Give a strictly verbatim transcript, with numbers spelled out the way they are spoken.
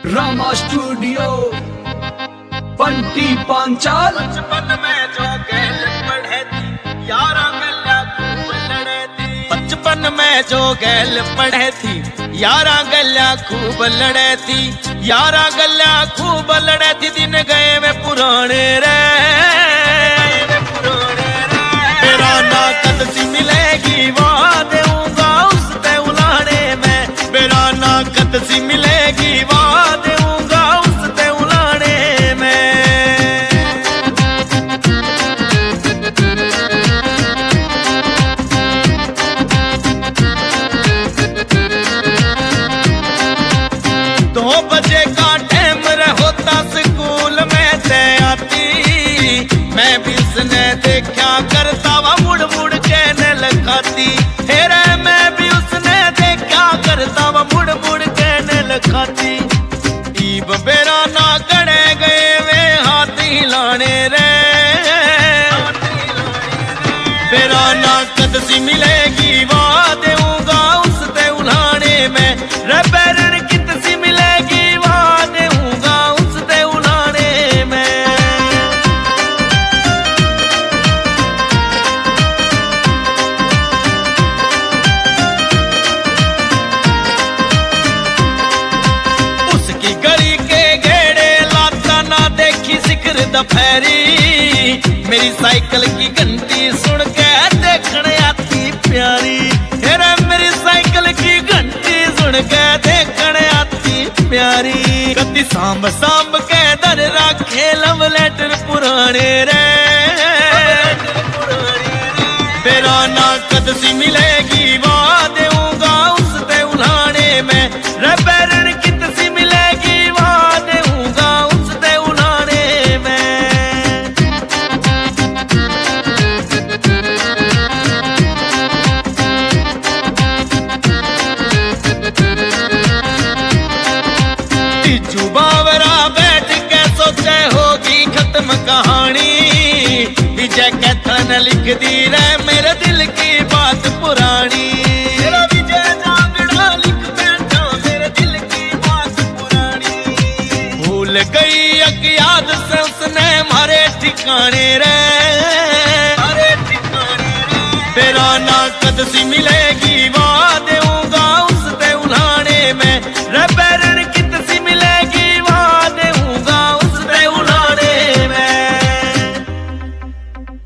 Rama studio Bunty Panchal. बचपन में जो गैल पढ़े थी यारा गल्ला खूब लड़े थी। बचपन में जो गैल पढ़े थी यारा गल्ला खूब लड़े थी। यारा गल्ला खूब लड़े थी दिन गए में पुराने रे। मेरा ना कद सी मिलेगी वाह दूंगा उस ते उलाने में। मेरा ना कद सी मिलेगी वाह दूंगा उस ते उलाने में। दो बजे का टाइम होता स्कूल में ते आती। मैं भी उसने देखा करता वा मुड़ मुड़ के न लखाती। हेरे मैं भी उसने देखा करता वा मुड़ मुड़ के न लखाती। ईब बेरा ना गड़े गए वे हाथी लाने रे। बेरा ना कद सी मिलेगी वाह दूंगा उस ते उलाने में। रे बैरन कित सी मिलेगी वाह दूंगा उस ते उलाने में। उसकी गली के गेड़े लाता ना देखी सिखर दोपहरी। मेरी साइकिल की घंटी सुन के देखने आती प्यारी। हेरा मेरी साइकिल की घंटी सुन के देखने आती प्यारी। कति सांब सांब के दर रखे लव लेटर पुराने रे। मेरा ना कद सी मिलेगी वाह दूंगा उस ते उलाने में। रे बैरन कित सी मिलेगी वाह दूंगा उस ते उलाने में। टीचू बावरा बैठ के सोचे होगी खत्म कहानी। विजय कैथन लिख दी रे मेरे दिल की बात पुरानी। मेरा विजय जागड़ा लिख बैठा मेरे दिल की बात पुरानी। भूल गई एक याद से उसने मारे ठिकाने रे। मारे ठिकाने रे। मेरा ना कद सी मिलेगी